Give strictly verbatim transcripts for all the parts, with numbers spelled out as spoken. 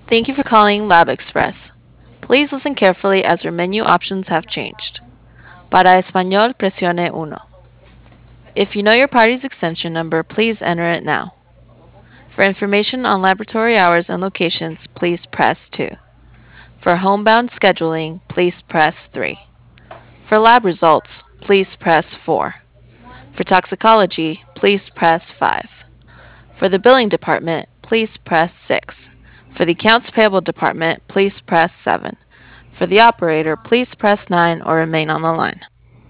Thank you for calling Lab Express. Please listen carefully as our menu options have changed. Para español, presione uno. If you know your party's extension number, please enter it now. For information on laboratory hours and locations, please press two. For homebound scheduling, please press three. For lab results, please press four. For toxicology, please press five. For the billing department, please press six. For the accounts payable department, please press seven. For the operator, please press nine or remain on the line.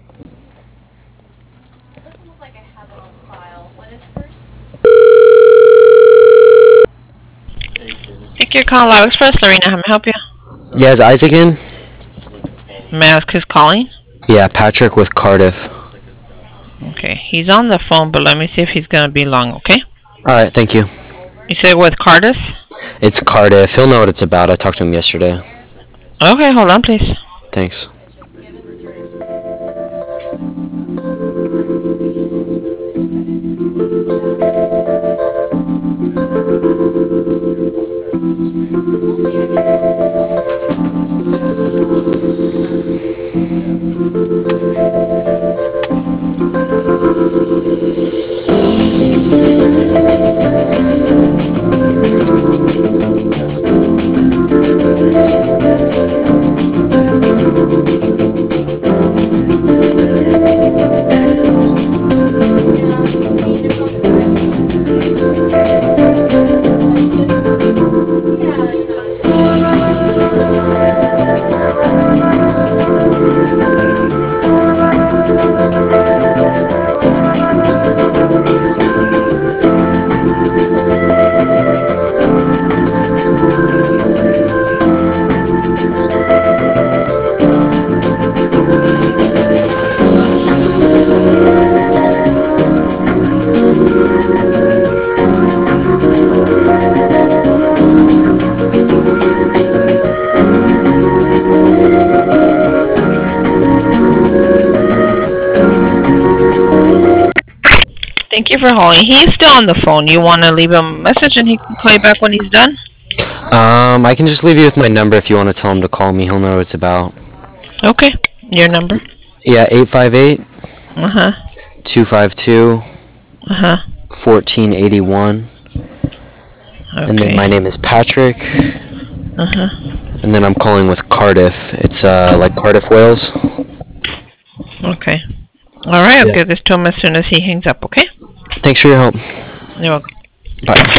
It doesn't look like I have it on file. What is first? Thank you for calling Lab Express. Lorena, how may I help you? Yeah, is Isaac in? May I ask who's calling? Yeah, Patrick with Cardiff. Okay, he's on the phone, but let me see if he's going to be long, okay? Alright, thank you. You said with Cardiff? It's Cardiff. He'll know what it's about. I talked to him yesterday. Okay, hold on, please. Thanks. Thank you for holding. He's still on the phone. You want to leave him a message and he can call you back when he's done? Um, I can just leave you with my number if you want to tell him to call me. He'll know what it's about. Okay. Your number? Yeah, eight five eight, Uh-huh. two five two, Uh-huh. fourteen eighty-one. Okay. And then my name is Patrick. Uh-huh. And then I'm calling with Cardiff. It's uh like Cardiff, Wales. Okay. All right, I'll Yeah. get this to him as soon as he hangs up, okay? Thanks for your help. You're welcome. Bye.